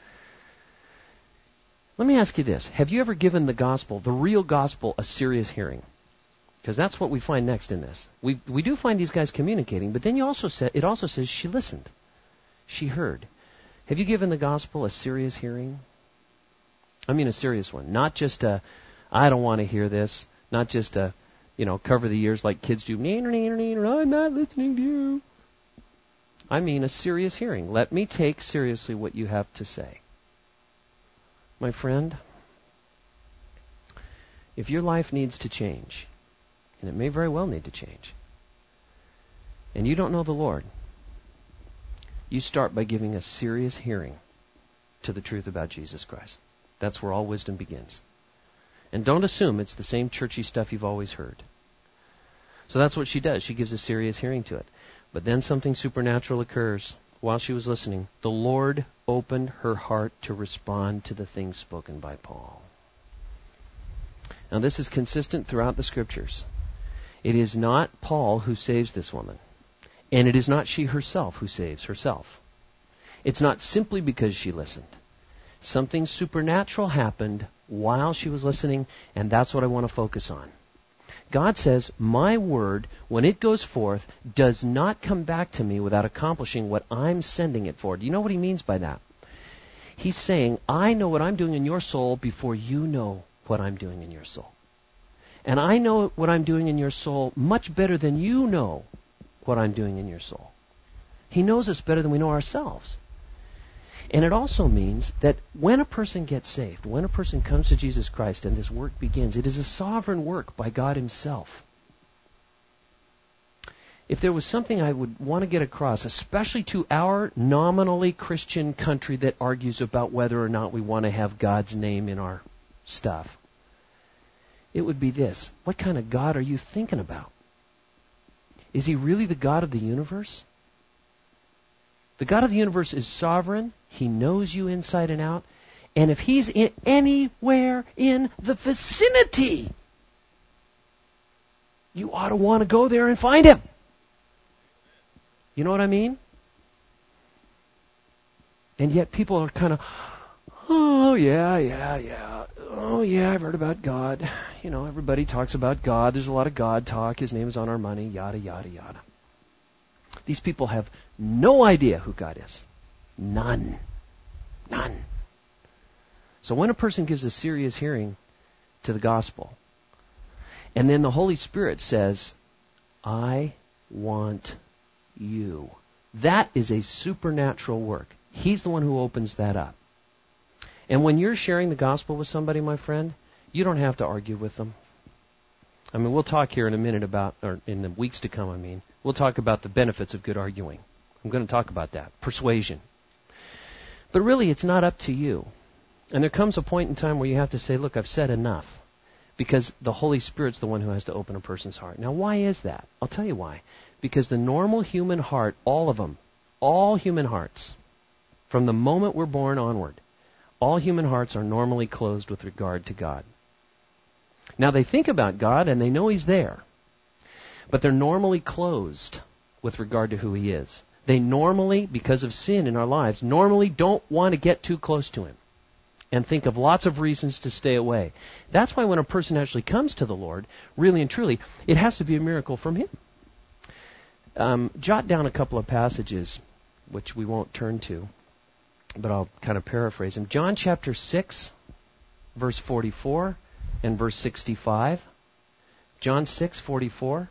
[SPEAKER 1] Let me ask you this. Have you ever given the gospel, the real gospel, a serious hearing? Because that's what we find next in this. We we do find these guys communicating, but then you also say, it also says she listened. She heard. Have you given the gospel a serious hearing? I mean a serious one. Not just a, I don't want to hear this. Not just a, you know, cover the ears like kids do. I'm not listening to you. I mean a serious hearing. Let me take seriously what you have to say. My friend, if your life needs to change, and it may very well need to change, and you don't know the Lord, you start by giving a serious hearing to the truth about Jesus Christ. That's where all wisdom begins. And don't assume it's the same churchy stuff you've always heard. So that's what she does. She gives a serious hearing to it. But then something supernatural occurs. while she was listening, the Lord opened her heart to respond to the things spoken by Paul. Now, this is consistent throughout the Scriptures. It is not Paul who saves this woman, and it is not she herself who saves herself. It's not simply because she listened. Something supernatural happened while she was listening, and that's what I want to focus on. God says, my word, when it goes forth, does not come back to me without accomplishing what I'm sending it for. Do you know what he means by that? He's saying, I know what I'm doing in your soul before you know what I'm doing in your soul. And I know what I'm doing in your soul much better than you know what I'm doing in your soul. He knows us better than we know ourselves. And it also means that when a person gets saved, when a person comes to Jesus Christ and this work begins, it is a sovereign work by God himself. If there was something I would want to get across, especially to our nominally Christian country that argues about whether or not we want to have God's name in our stuff, it would be this. What kind of God are you thinking about? Is he really the God of the universe? The God of the universe is sovereign. He knows you inside and out. And if he's in anywhere in the vicinity, you ought to want to go there and find him. You know what I mean? And yet people are kind of, oh, yeah, yeah, yeah. Oh, yeah, I've heard about God. You know, everybody talks about God. There's a lot of God talk. His name is on our money, yada, yada, yada. These people have no idea who God is. None. None. So when a person gives a serious hearing to the gospel, and then the Holy Spirit says, I want you, that is a supernatural work. He's the one who opens that up. And when you're sharing the gospel with somebody, my friend, you don't have to argue with them. I mean, we'll talk here in a minute about, or in the weeks to come, I mean, we'll talk about the benefits of good arguing. I'm going to talk about that. Persuasion. But really, it's not up to you. And there comes a point in time where you have to say, look, I've said enough. Because the Holy Spirit's the one who has to open a person's heart. Now, why is that? I'll tell you why. Because the normal human heart, all of them, all human hearts, from the moment we're born onward, all human hearts are normally closed with regard to God. Now, they think about God and they know he's there. But they're normally closed with regard to who he is. They normally, because of sin in our lives, normally don't want to get too close to him and think of lots of reasons to stay away. That's why when a person actually comes to the Lord, really and truly, it has to be a miracle from him. Um, jot down a couple of passages, which we won't turn to, but I'll kind of paraphrase them. John chapter six, verse forty-four and verse sixty-five. John six, forty-four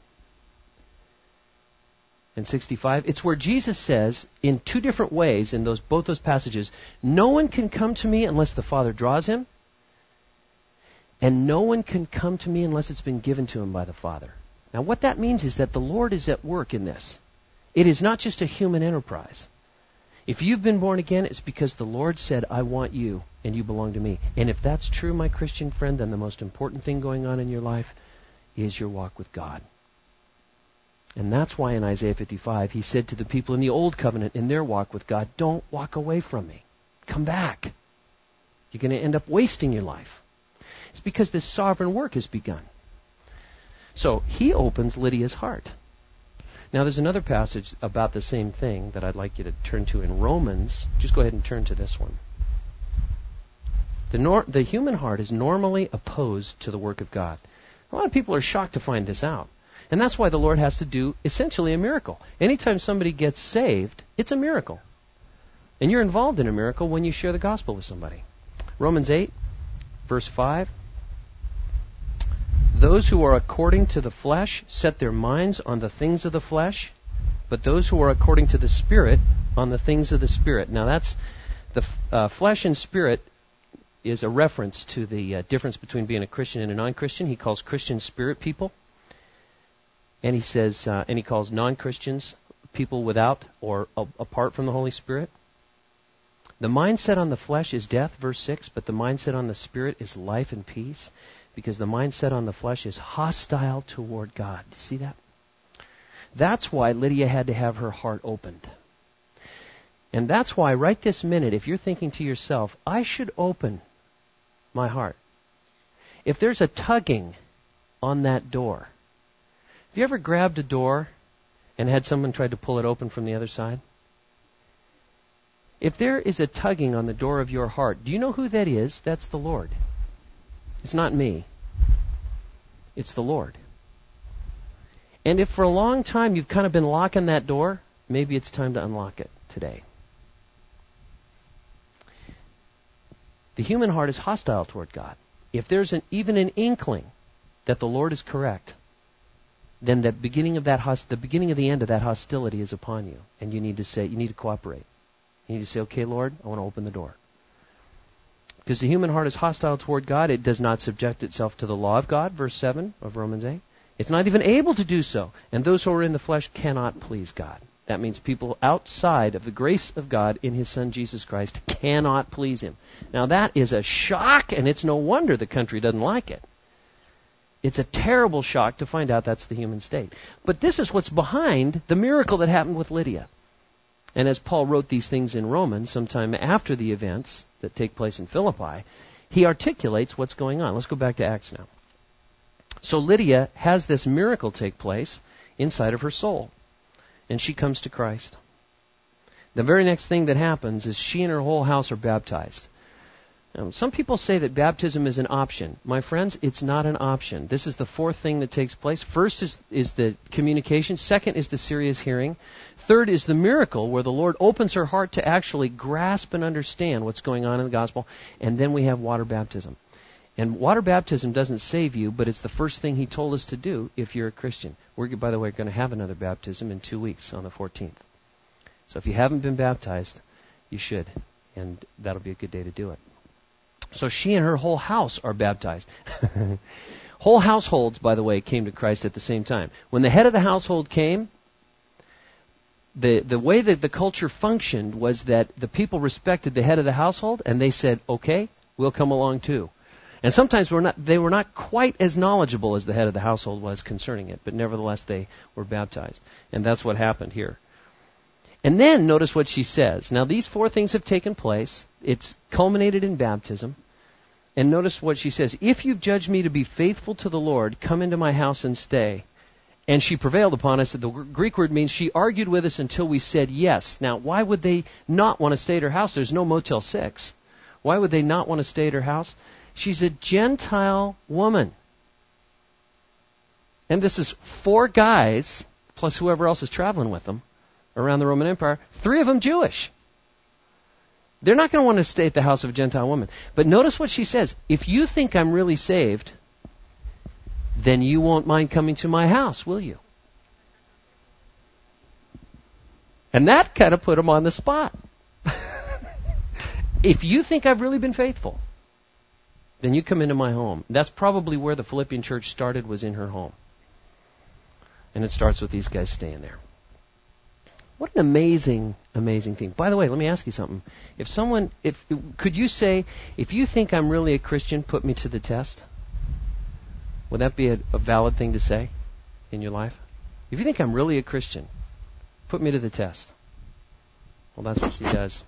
[SPEAKER 1] and sixty-five. It's where Jesus says, in two different ways, in those both those passages, no one can come to me unless the Father draws him, and no one can come to me unless it's been given to him by the Father. Now, what that means is that the Lord is at work in this. It is not just a human enterprise. If you've been born again, it's because the Lord said, I want you, and you belong to me. And if that's true, my Christian friend, then the most important thing going on in your life is your walk with God. And that's why in Isaiah fifty-five, he said to the people in the Old Covenant, in their walk with God, don't walk away from me. Come back. You're going to end up wasting your life. It's because this sovereign work has begun. So he opens Lydia's heart. Now there's another passage about the same thing that I'd like you to turn to in Romans. Just go ahead and turn to this one. The, nor- the human heart is normally opposed to the work of God. A lot of people are shocked to find this out. And that's why the Lord has to do essentially a miracle. Anytime somebody gets saved, it's a miracle. And you're involved in a miracle when you share the gospel with somebody. Romans eight, verse five. Those who are according to the flesh set their minds on the things of the flesh, but those who are according to the Spirit on the things of the Spirit. Now that's, the uh, flesh and spirit is a reference to the uh, difference between being a Christian and a non-Christian. He calls Christians spirit people. And he says, uh, and he calls non-Christians people without or a- apart from the Holy Spirit. The mindset on the flesh is death, verse six, but the mindset on the Spirit is life and peace, because the mindset on the flesh is hostile toward God. Do you see that? That's why Lydia had to have her heart opened. And that's why right this minute, if you're thinking to yourself, I should open my heart. If there's a tugging on that door, have you ever grabbed a door and had someone try to pull it open from the other side? If there is a tugging on the door of your heart, do you know who that is? That's the Lord. It's not me. It's the Lord. And if for a long time you've kind of been locking that door, maybe it's time to unlock it today. The human heart is hostile toward God. If there's an, even an inkling that the Lord is correct, then the beginning of that host, the beginning of the end of that hostility is upon you, and you need to say, you need to cooperate. You need to say, okay, Lord, I want to open the door. Because the human heart is hostile toward God. It does not subject itself to the law of God, verse seven of Romans eight. It's not even able to do so. And those who are in the flesh cannot please God. That means people outside of the grace of God in His Son Jesus Christ cannot please Him. Now that is a shock, and it's no wonder the country doesn't like it. It's a terrible shock to find out that's the human state. But this is what's behind the miracle that happened with Lydia. And as Paul wrote these things in Romans, sometime after the events that take place in Philippi, he articulates what's going on. Let's go back to Acts now. So Lydia has this miracle take place inside of her soul. And she comes to Christ. The very next thing that happens is she and her whole house are baptized. Now, some people say that baptism is an option. My friends, it's not an option. This is the fourth thing that takes place. First is, is the communication. Second is the serious hearing. Third is the miracle where the Lord opens her heart to actually grasp and understand what's going on in the gospel. And then we have water baptism. And water baptism doesn't save you, but it's the first thing He told us to do if you're a Christian. We're, by the way, going to have another baptism in two weeks on the fourteenth. So if you haven't been baptized, you should. And that'll be a good day to do it. So she and her whole house are baptized. Whole households, by the way, came to Christ at the same time. When the head of the household came, the, the way that the culture functioned was that the people respected the head of the household, and they said, okay, we'll come along too. And sometimes we're not, they were not quite as knowledgeable as the head of the household was concerning it, but nevertheless they were baptized. And that's what happened here. And then notice what she says. Now these four things have taken place. It's culminated in baptism. And notice what she says. If you've judged me to be faithful to the Lord, come into my house and stay. And she prevailed upon us. The Greek word means she argued with us until we said yes. Now why would they not want to stay at her house? There's no Motel six. Why would they not want to stay at her house? She's a Gentile woman. And this is four guys, plus whoever else is traveling with them, around the Roman Empire, three of them Jewish. They're not going to want to stay at the house of a Gentile woman. But notice what she says. If you think I'm really saved, then you won't mind coming to my house, will you? And that kind of put them on the spot. If you think I've really been faithful, then you come into my home. That's probably where the Philippian church started, was in her home. And it starts with these guys staying there. What an amazing, amazing thing. By the way, let me ask you something. If someone, if could you say, if you think I'm really a Christian, put me to the test? Would that be a, a valid thing to say in your life? If you think I'm really a Christian, put me to the test. Well, that's what she does.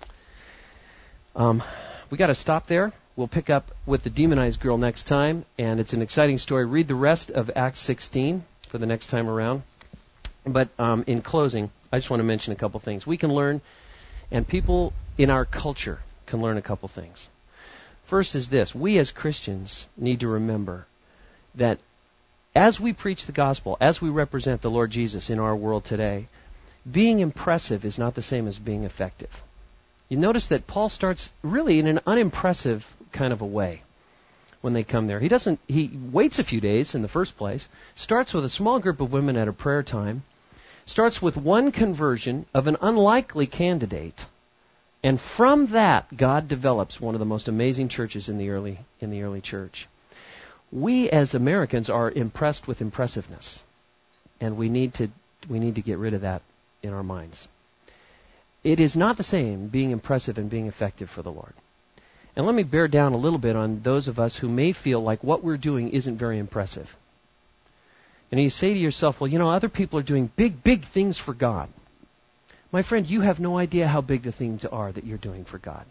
[SPEAKER 1] Um, we got to stop there. We'll pick up with the demonized girl next time, and it's an exciting story. Read the rest of Acts sixteen for the next time around. But um, in closing, I just want to mention a couple things. We can learn, and people in our culture can learn a couple things. First is this. We as Christians need to remember that as we preach the gospel, as we represent the Lord Jesus in our world today, being impressive is not the same as being effective. You notice that Paul starts really in an unimpressive kind of a way when they come there. He doesn't. He waits a few days in the first place, starts with a small group of women at a prayer time, starts with one conversion of an unlikely candidate, and from that God develops one of the most amazing churches in the early in the early church. We as Americans are impressed with impressiveness, and we need to we need to get rid of that in our minds. It is not the same being impressive and being effective for the Lord. And let me bear down a little bit on those of us who may feel like what we're doing isn't very impressive. And you say to yourself, well, you know, other people are doing big, big things for God. My friend, you have no idea how big the things are that you're doing for God.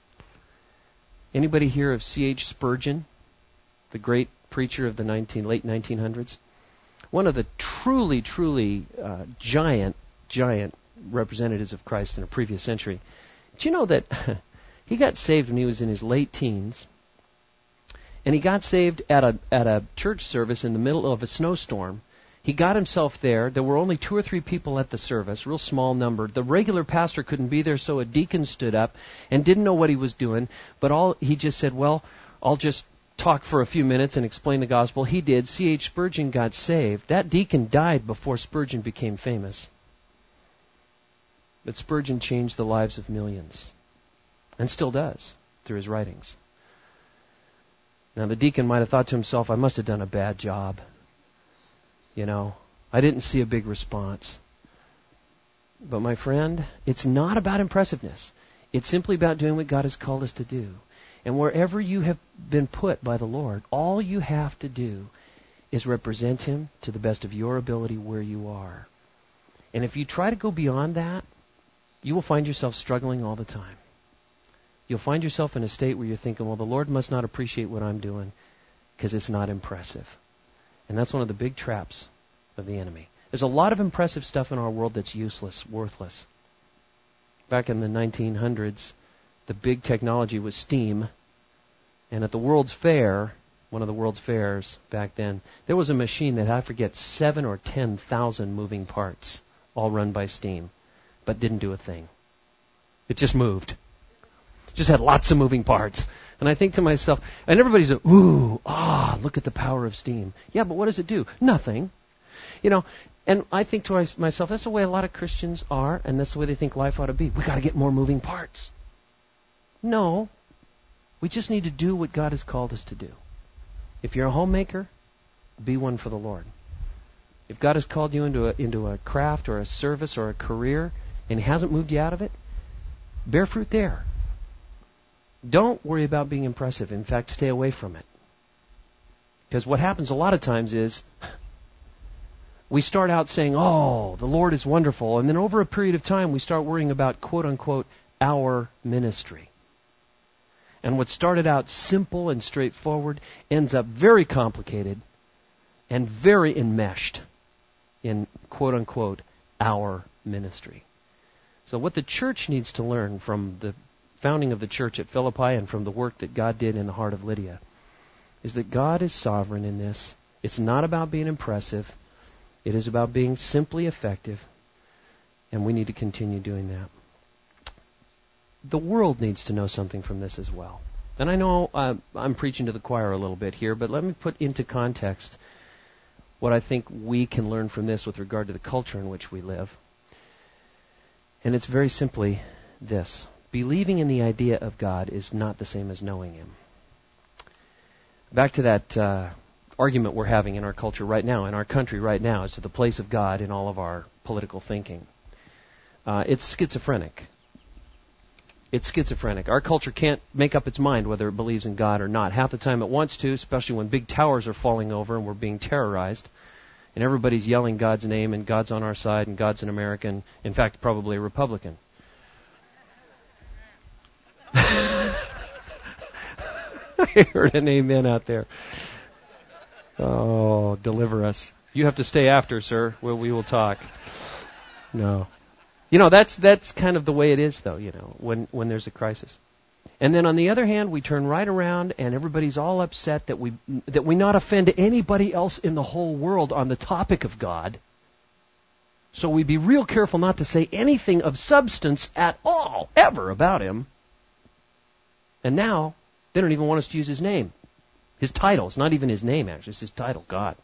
[SPEAKER 1] Anybody hear of C H Spurgeon, the great preacher of the nineteen, late nineteen hundreds? One of the truly, truly uh, giant, giant representatives of Christ in a previous century. Did you know that he got saved when he was in his late teens? And he got saved at a at a church service in the middle of a snowstorm. He got himself there. There were only two or three people at the service, real small number. The regular pastor couldn't be there, so a deacon stood up and didn't know what he was doing. But all he just said, well, I'll just talk for a few minutes and explain the gospel. He did. C H Spurgeon got saved. That deacon died before Spurgeon became famous. But Spurgeon changed the lives of millions, and still does, through his writings. Now, the deacon might have thought to himself, I must have done a bad job. You know, I didn't see a big response. But my friend, it's not about impressiveness. It's simply about doing what God has called us to do. And wherever you have been put by the Lord, all you have to do is represent Him to the best of your ability where you are. And if you try to go beyond that, you will find yourself struggling all the time. You'll find yourself in a state where you're thinking, well, the Lord must not appreciate what I'm doing because it's not impressive. And that's one of the big traps of the enemy. There's a lot of impressive stuff in our world that's useless, worthless. Back in the nineteen hundreds, the big technology was steam. And at the World's Fair, one of the World's Fairs back then, there was a machine that, I forget, seven or ten thousand moving parts, all run by steam, but didn't do a thing. It just moved. Just had lots of moving parts. And I think to myself, and everybody's like, ooh, ah, look at the power of steam. Yeah, but what does it do? Nothing. You know, and I think to myself, that's the way a lot of Christians are, and that's the way they think life ought to be. We've got to get more moving parts. No. We just need to do what God has called us to do. If you're a homemaker, be one for the Lord. If God has called you into a, into a craft or a service or a career, and He hasn't moved you out of it, bear fruit there. Don't worry about being impressive. In fact, stay away from it. Because what happens a lot of times is we start out saying, oh, the Lord is wonderful. And then over a period of time, we start worrying about, quote unquote, our ministry. And what started out simple and straightforward ends up very complicated and very enmeshed in, quote unquote, our ministry. So what the church needs to learn from the founding of the church at Philippi and from the work that God did in the heart of Lydia is that God is sovereign in this. It's not about being impressive. It is about being simply effective, and we need to continue doing that. The world needs to know something from this as well. And I know uh, I'm preaching to the choir a little bit here, but let me put into context what I think we can learn from this with regard to the culture in which we live. And it's very simply this. Believing in the idea of God is not the same as knowing Him. Back to that uh, argument we're having in our culture right now, in our country right now, as to the place of God in all of our political thinking. Uh, it's schizophrenic. It's schizophrenic. Our culture can't make up its mind whether it believes in God or not. Half the time it wants to, especially when big towers are falling over and we're being terrorized. And everybody's yelling God's name and God's on our side and God's an American. In fact, probably a Republican. I heard an amen out there. Oh, deliver us. You have to stay after, sir. Well, we will talk. No. You know, that's that's kind of the way it is, though, you know, when, when there's a crisis. And then on the other hand, we turn right around and everybody's all upset that we that we not offend anybody else in the whole world on the topic of God. So we be real careful not to say anything of substance at all, ever, about Him. And now, they don't even want us to use His name. His title. It's not even His name, actually. It's His title, God.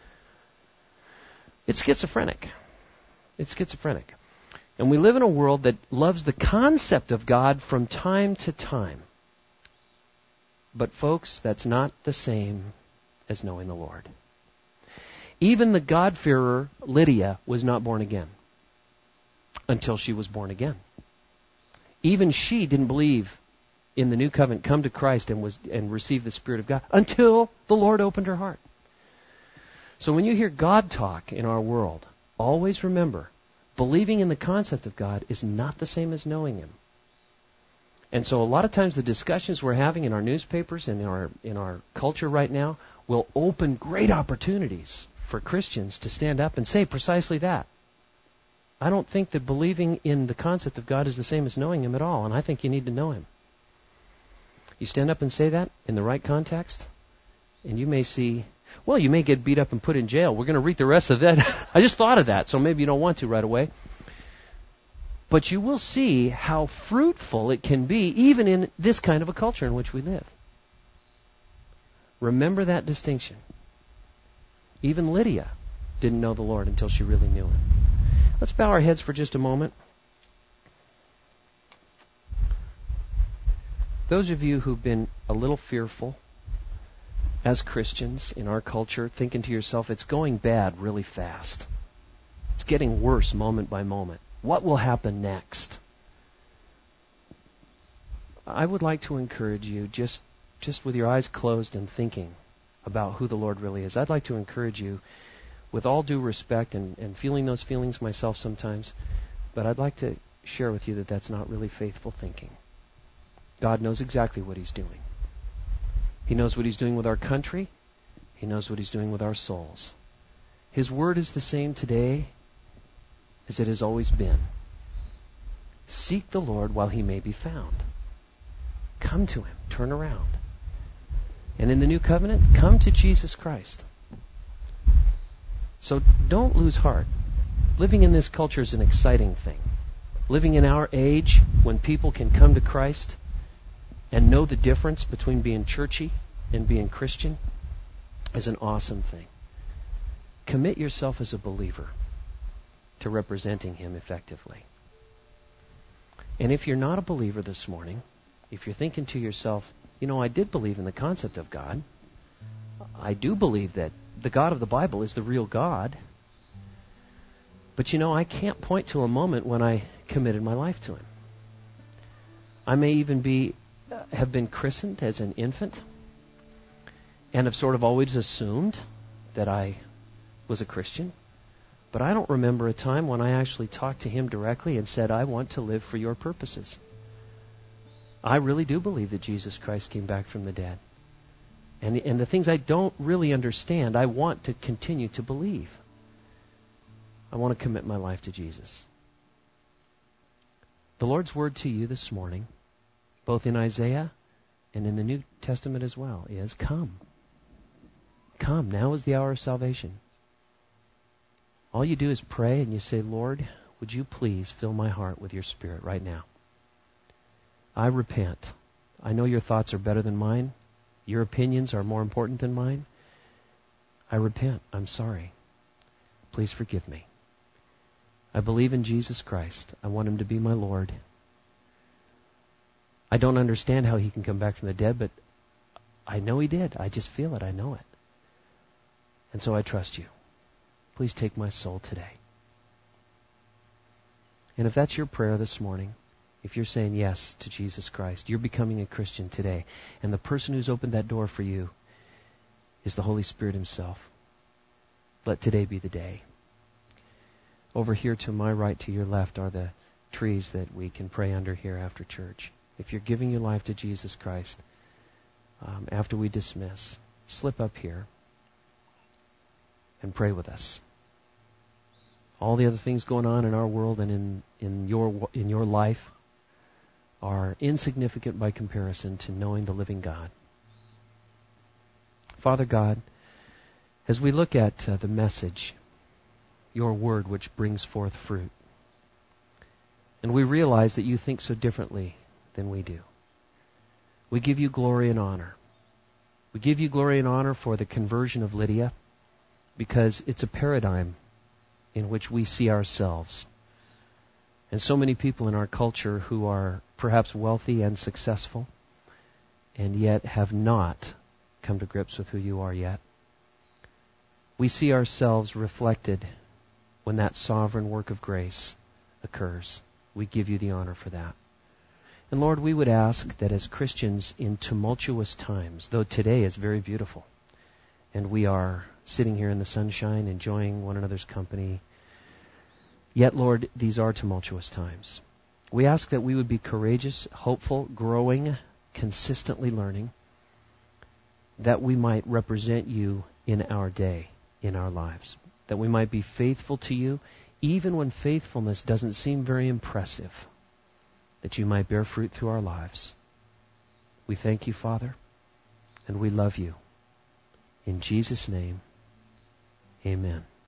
[SPEAKER 1] It's schizophrenic. It's schizophrenic. And we live in a world that loves the concept of God from time to time. But folks, that's not the same as knowing the Lord. Even the God-fearer Lydia was not born again until she was born again. Even she didn't believe in the new covenant, come to Christ and was and receive the Spirit of God until the Lord opened her heart. So when you hear God talk in our world, always remember, Believing in the concept of God is not the same as knowing Him. And so a lot of times the discussions we're having in our newspapers and in our, in our culture right now will open great opportunities for Christians to stand up and say precisely that. I don't think that believing in the concept of God is the same as knowing Him at all, and I think you need to know Him. You stand up and say that in the right context, and you may see, well, you may get beat up and put in jail. We're going to read the rest of that. I just thought of that, so maybe you don't want to right away. But you will see how fruitful it can be even in this kind of a culture in which we live. Remember that distinction. Even Lydia didn't know the Lord until she really knew Him. Let's bow our heads for just a moment. Those of you who've been a little fearful as Christians in our culture, thinking to yourself, it's going bad really fast. It's getting worse moment by moment. What will happen next? I would like to encourage you, just, just with your eyes closed and thinking about who the Lord really is. I'd like to encourage you, with all due respect and, and feeling those feelings myself sometimes, but I'd like to share with you that that's not really faithful thinking. God knows exactly what He's doing. He knows what He's doing with our country. He knows what He's doing with our souls. His word is the same today as it has always been. Seek the Lord while He may be found. Come to Him. Turn around. And in the new covenant, come to Jesus Christ. So don't lose heart. Living in this culture is an exciting thing. Living in our age, when people can come to Christ and know the difference between being churchy and being Christian, is an awesome thing. Commit yourself as a believer to representing Him effectively. And if you're not a believer this morning, if you're thinking to yourself, you know, I did believe in the concept of God. I do believe that the God of the Bible is the real God. But you know, I can't point to a moment when I committed my life to Him. I may even be uh, have been christened as an infant and have sort of always assumed that I was a Christian. But I don't remember a time when I actually talked to Him directly and said, I want to live for your purposes. I really do believe that Jesus Christ came back from the dead. And, and the things I don't really understand, I want to continue to believe. I want to commit my life to Jesus. The Lord's word to you this morning, both in Isaiah and in the New Testament as well, is come. Come, now is the hour of salvation. All you do is pray and you say, Lord, would you please fill my heart with your Spirit right now? I repent. I know your thoughts are better than mine. Your opinions are more important than mine. I repent. I'm sorry. Please forgive me. I believe in Jesus Christ. I want Him to be my Lord. I don't understand how He can come back from the dead, but I know He did. I just feel it. I know it. And so I trust you. Please take my soul today. And if that's your prayer this morning, if you're saying yes to Jesus Christ, you're becoming a Christian today, and the person who's opened that door for you is the Holy Spirit Himself, let today be the day. Over here to my right, to your left, are the trees that we can pray under here after church. If you're giving your life to Jesus Christ, um, after we dismiss, slip up here and pray with us. All the other things going on in our world and in, in your in your life are insignificant by comparison to knowing the living God. Father God, as we look at uh, the message, your word which brings forth fruit, and we realize that you think so differently than we do, we give you glory and honor. We give you glory and honor for the conversion of Lydia, because it's a paradigm in which we see ourselves. And so many people in our culture who are perhaps wealthy and successful, and yet have not come to grips with who you are yet. We see ourselves reflected when that sovereign work of grace occurs. We give you the honor for that. And Lord, we would ask that as Christians in tumultuous times, though today is very beautiful, and we are sitting here in the sunshine, enjoying one another's company, Yet, Lord, these are tumultuous times. We ask that we would be courageous, hopeful, growing, consistently learning, that we might represent you in our day, in our lives, that we might be faithful to you, even when faithfulness doesn't seem very impressive, that you might bear fruit through our lives. We thank you, Father, and we love you. In Jesus' name, amen.